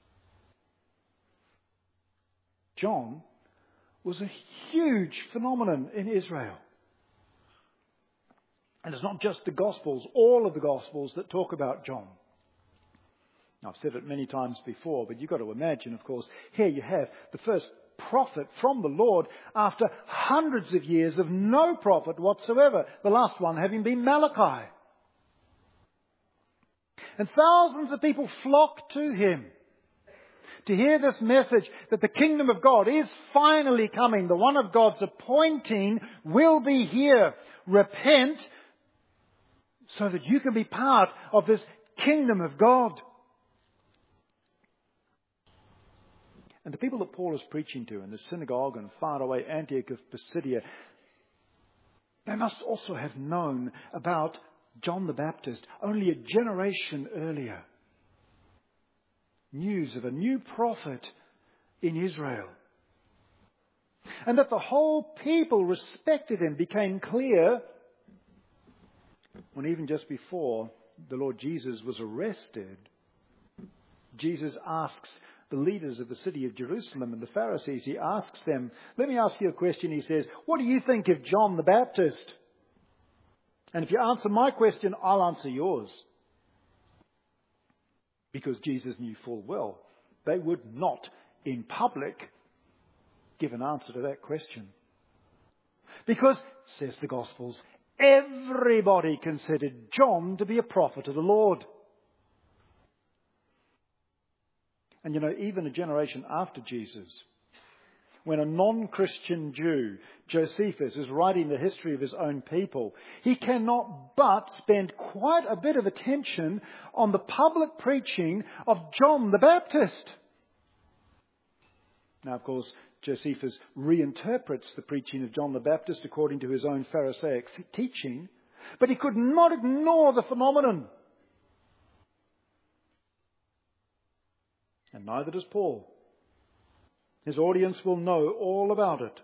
John was a huge phenomenon in Israel. And it's not just the Gospels, all of the Gospels that talk about John. Now, I've said it many times before, but you've got to imagine, of course, here you have the first prophet from the Lord after hundreds of years of no prophet whatsoever, the last one having been Malachi. And thousands of people flocked to him to hear this message that the kingdom of God is finally coming. The one of God's appointing will be here. Repent so that you can be part of this kingdom of God. And the people that Paul is preaching to in the synagogue in faraway Antioch of Pisidia, they must also have known about John the Baptist only a generation earlier. News of a new prophet in Israel. And that the whole people respected him became clear when even just before the Lord Jesus was arrested, Jesus asks the leaders of the city of Jerusalem and the Pharisees, he asks them, let me ask you a question, he says, what do you think of John the Baptist? And if you answer my question, I'll answer yours. Because Jesus knew full well they would not, in public, give an answer to that question. Because, says the Gospels, everybody considered John to be a prophet of the Lord. And you know, even a generation after Jesus, when a non-Christian Jew, Josephus, is writing the history of his own people, he cannot but spend quite a bit of attention on the public preaching of John the Baptist. Now, of course, Josephus reinterprets the preaching of John the Baptist according to his own Pharisaic teaching, but he could not ignore the phenomenon. And neither does Paul. His audience will know all about it.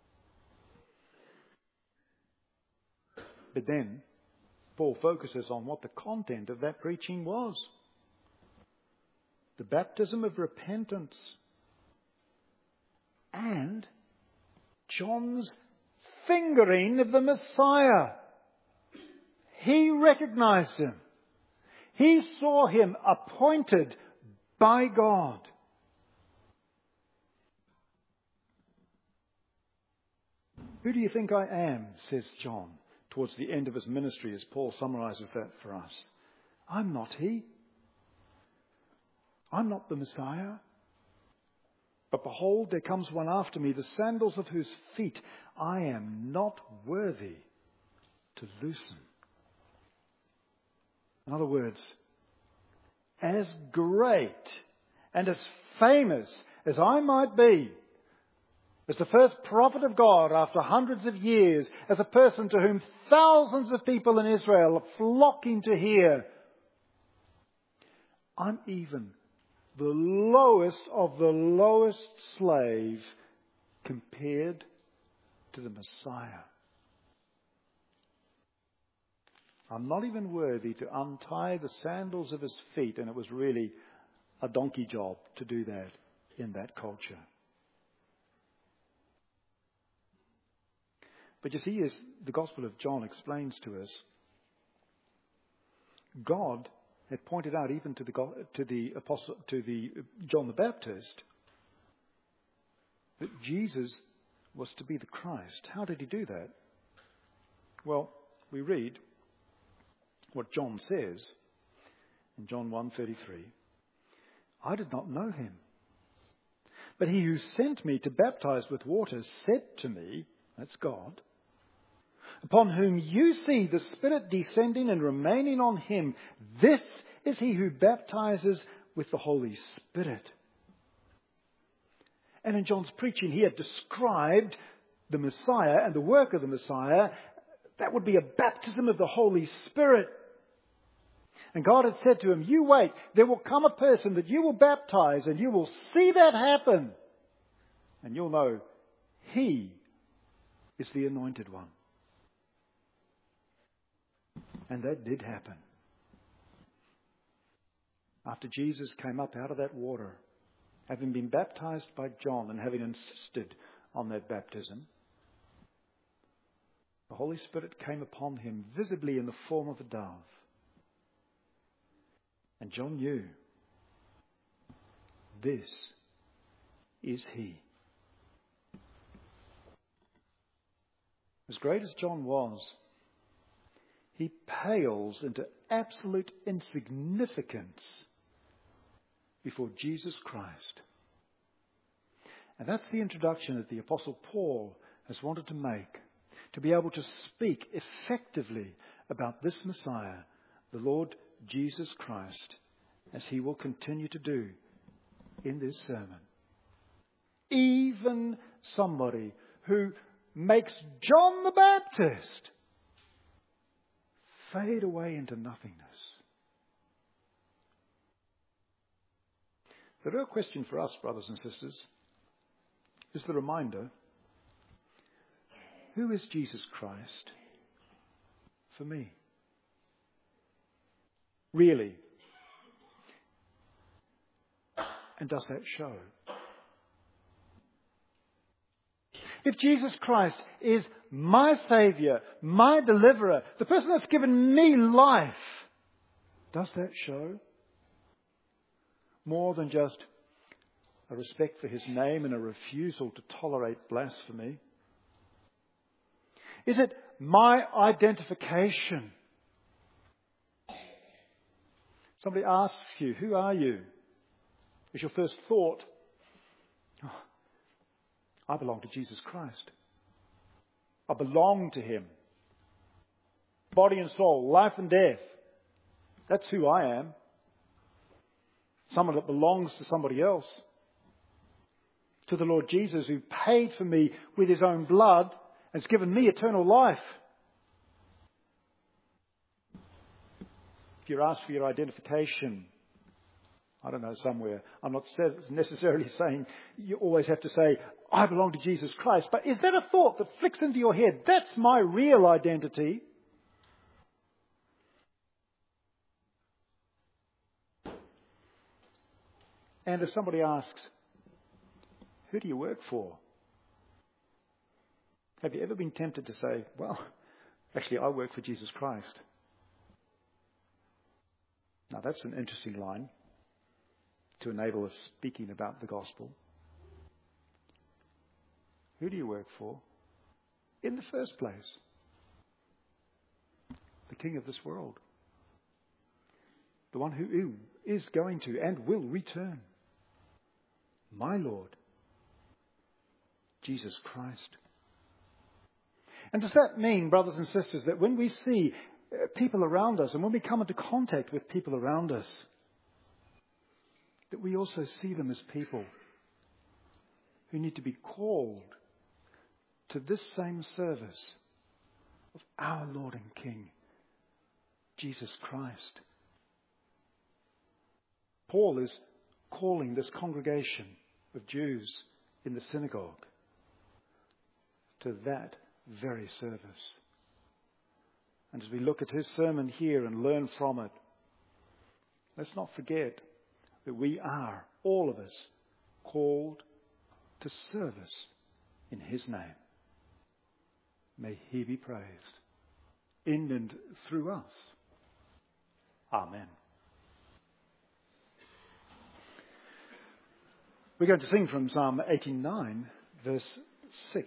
But then, Paul focuses on what the content of that preaching was. The baptism of repentance. And John's fingering of the Messiah. He recognized him. He saw him appointed by God. Who do you think I am, says John, towards the end of his ministry, as Paul summarizes that for us. I'm not he. I'm not the Messiah. But behold, there comes one after me, the sandals of whose feet I am not worthy to loosen. In other words, as great and as famous as I might be, as the first prophet of God after hundreds of years, as a person to whom thousands of people in Israel are flocking to hear, I'm even the lowest of the lowest slave compared to the Messiah. I'm not even worthy to untie the sandals of his feet, and it was really a donkey job to do that in that culture. But you see, as the Gospel of John explains to us, God had pointed out even to John the Baptist that Jesus was to be the Christ. How did he do that? Well, we read what John says in John 1:33. I did not know him, but he who sent me to baptize with water said to me, that's God, upon whom you see the Spirit descending and remaining on him, this is he who baptizes with the Holy Spirit. And in John's preaching, he had described the Messiah and the work of the Messiah. That would be a baptism of the Holy Spirit. And God had said to him, you wait, there will come a person that you will baptize, and you will see that happen. And you'll know he is the anointed one. And that did happen. After Jesus came up out of that water, having been baptized by John and having insisted on that baptism, the Holy Spirit came upon him visibly in the form of a dove. And John knew, this is he. As great as John was, he pales into absolute insignificance before Jesus Christ. And that's the introduction that the Apostle Paul has wanted to make, to be able to speak effectively about this Messiah, the Lord Jesus Christ, as he will continue to do in this sermon. Even somebody who makes John the Baptist fade away into nothingness. The real question for us, brothers and sisters, is the reminder, who is Jesus Christ for me? Really? And does that show? If Jesus Christ is my Saviour, my deliverer, the person that's given me life, does that show? More than just a respect for his name and a refusal to tolerate blasphemy. Is it my identification? Somebody asks you, who are you? Is your first thought, oh, I belong to Jesus Christ. I belong to him. Body and soul, life and death. That's who I am. Someone that belongs to somebody else. To the Lord Jesus, who paid for me with his own blood and has given me eternal life. If you're asked for your identification, I don't know, somewhere, I'm not necessarily saying you always have to say, I belong to Jesus Christ. But is that a thought that flicks into your head? That's my real identity. And if somebody asks, who do you work for? Have you ever been tempted to say, well, actually, I work for Jesus Christ? Now that's an interesting line to enable us speaking about the gospel. Who do you work for? In the first place, the king of this world. The one who is going to and will return. My Lord, Jesus Christ. And does that mean, brothers and sisters, that when we see people around us and when we come into contact with people around us, that we also see them as people who need to be called to this same service of our Lord and King, Jesus Christ? Paul is calling this congregation of Jews in the synagogue to that very service. And as we look at his sermon here and learn from it, let's not forget that we are, all of us, called to service in his name. May he be praised in and through us. Amen. We're going to sing from Psalm 89, verse 6.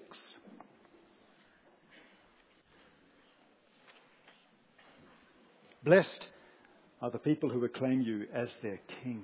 Blessed are the people who acclaim you as their King.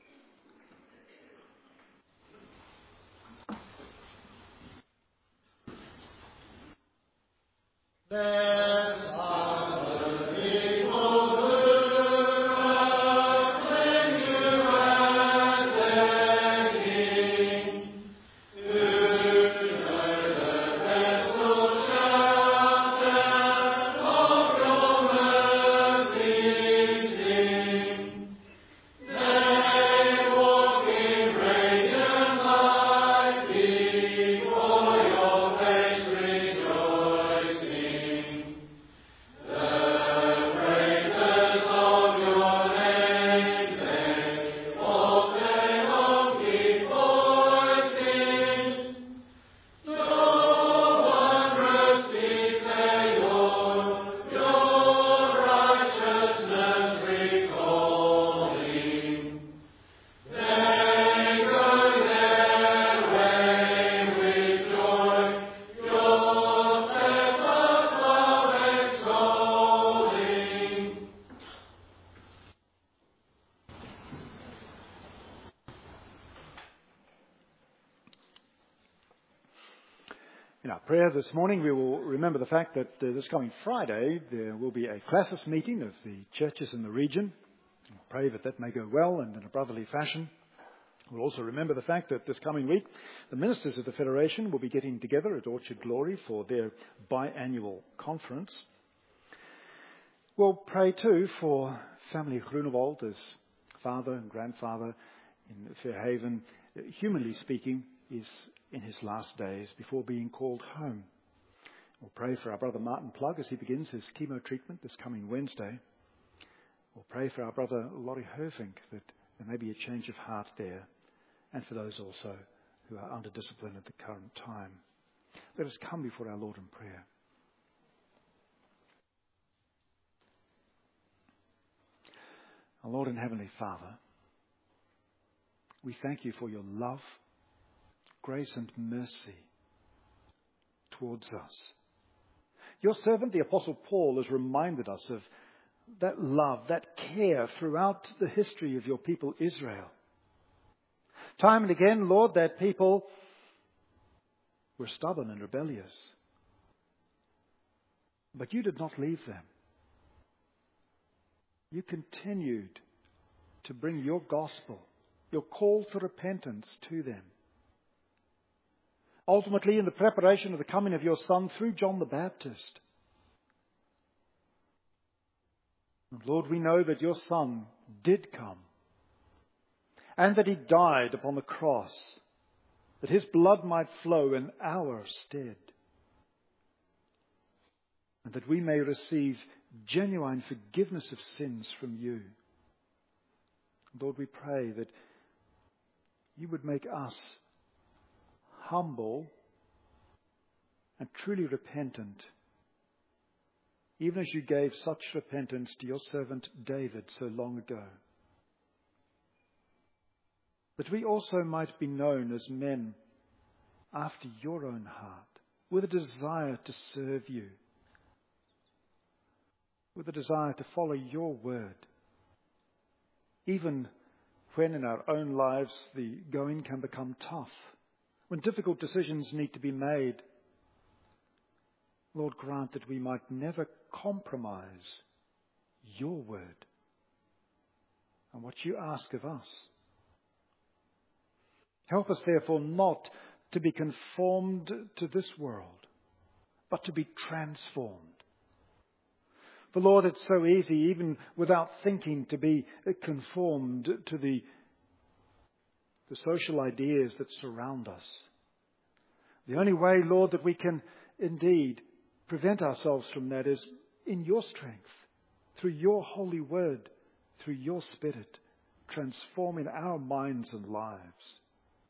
In our prayer this morning, we will remember the fact that this coming Friday, there will be a classis meeting of the churches in the region. We'll pray that that may go well and in a brotherly fashion. We'll also remember the fact that this coming week, the ministers of the Federation will be getting together at Orchard Glory for their biannual conference. We'll pray too for family Grunewald, as father and grandfather in Fairhaven, humanly speaking, is in his last days before being called home. We'll pray for our brother Martin Plug as he begins his chemo treatment this coming Wednesday. We'll pray for our brother Laurie Herfink that there may be a change of heart there, and for those also who are under discipline at the current time. Let us come before our Lord in prayer. Our Lord and Heavenly Father, we thank you for your love, grace and mercy towards us. Your servant, the Apostle Paul, has reminded us of that love, that care throughout the history of your people Israel. Time and again, Lord, that people were stubborn and rebellious. But you did not leave them. You continued to bring your gospel, your call for repentance to them. Ultimately, in the preparation of the coming of your Son through John the Baptist. And Lord, we know that your Son did come and that he died upon the cross, that his blood might flow in our stead, and that we may receive genuine forgiveness of sins from you. Lord, we pray that you would make us humble and truly repentant even as you gave such repentance to your servant David so long ago. That we also might be known as men after your own heart, with a desire to serve you, with a desire to follow your word, even when in our own lives the going can become tough, when difficult decisions need to be made. Lord, grant that we might never compromise your word and what you ask of us. Help us, therefore, not to be conformed to this world, but to be transformed. For, Lord, it's so easy, even without thinking, to be conformed to the social ideas that surround us. The only way, Lord, that we can indeed prevent ourselves from that is in your strength, through your holy word, through your Spirit, transforming our minds and lives.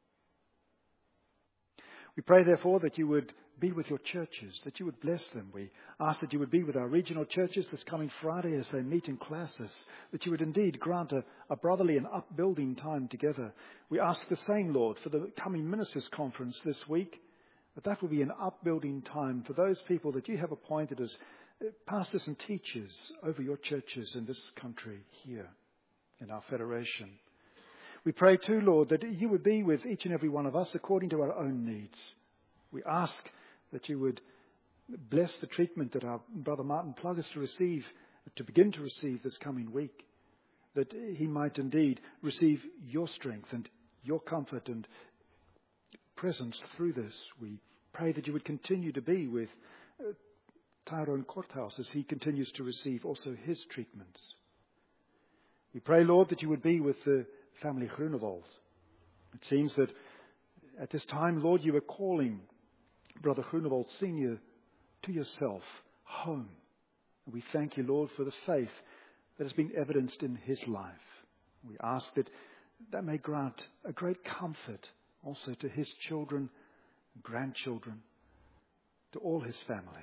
We pray, therefore, that you would be with your churches, that you would bless them. We ask that you would be with our regional churches this coming Friday as they meet in classes, that you would indeed grant a brotherly and upbuilding time together. We ask the same, Lord, for the coming ministers' conference this week, that will be an upbuilding time for those people that you have appointed as pastors and teachers over your churches in this country here in our federation. We pray too, Lord, that you would be with each and every one of us according to our own needs. We ask that you would bless the treatment that our brother Martin Plug is to begin to receive this coming week, that he might indeed receive your strength and your comfort and presence through this. We pray that you would continue to be with Tyrone Courthouse as he continues to receive also his treatments. We pray, Lord, that you would be with the family Groenewald. It seems that at this time, Lord, you are calling Brother Groenewald Sr. to yourself, home. And we thank you, Lord, for the faith that has been evidenced in his life. We ask that may grant a great comfort also to his children, grandchildren, to all his family.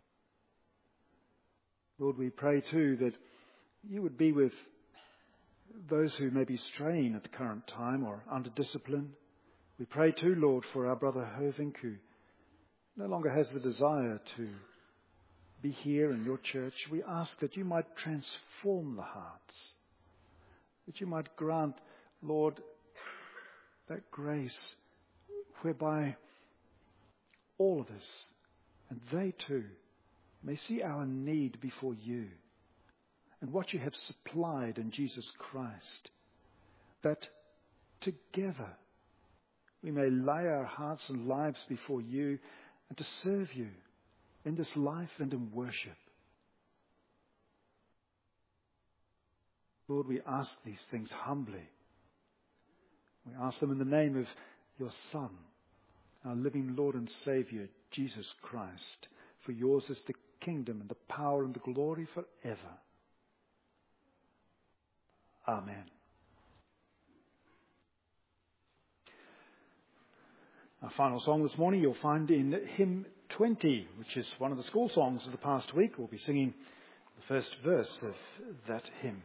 Lord, we pray too that you would be with those who may be straying at the current time or under discipline. We pray too, Lord, for our brother Hovink, who no longer has the desire to be here in your church. We ask that you might transform the hearts, that you might grant, Lord, that grace whereby all of us, and they too, may see our need before you and what you have supplied in Jesus Christ, that together we may lay our hearts and lives before you and to serve you in this life and in worship. Lord, we ask these things humbly. We ask them in the name of your Son, our living Lord and Savior, Jesus Christ. For yours is the kingdom and the power and the glory forever. Amen. Our final song this morning you'll find in hymn 20, which is one of the school songs of the past week. We'll be singing the first verse of that hymn.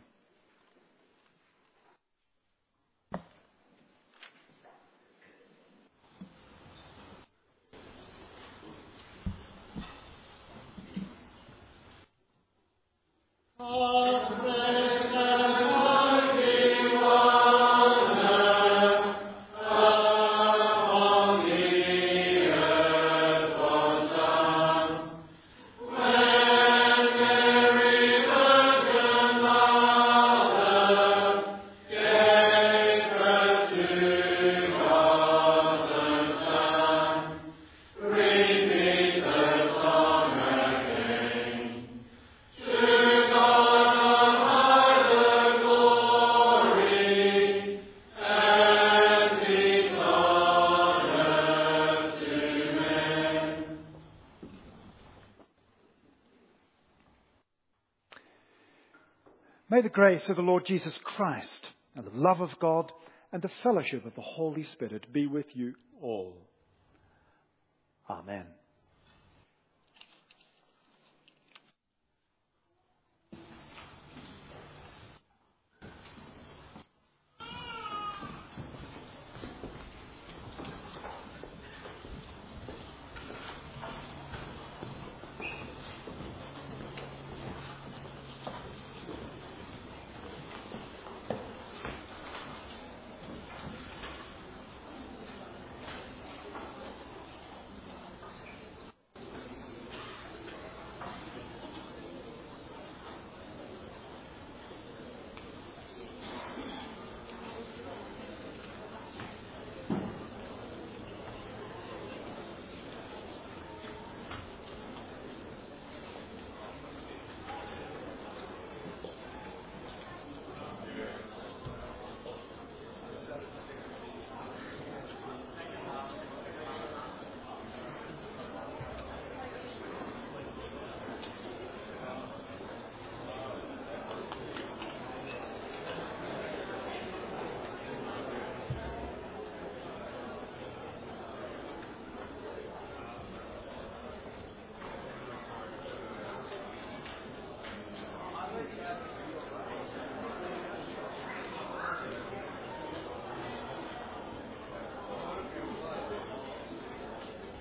May the grace of the Lord Jesus Christ and the love of God and the fellowship of the Holy Spirit be with you all. Amen.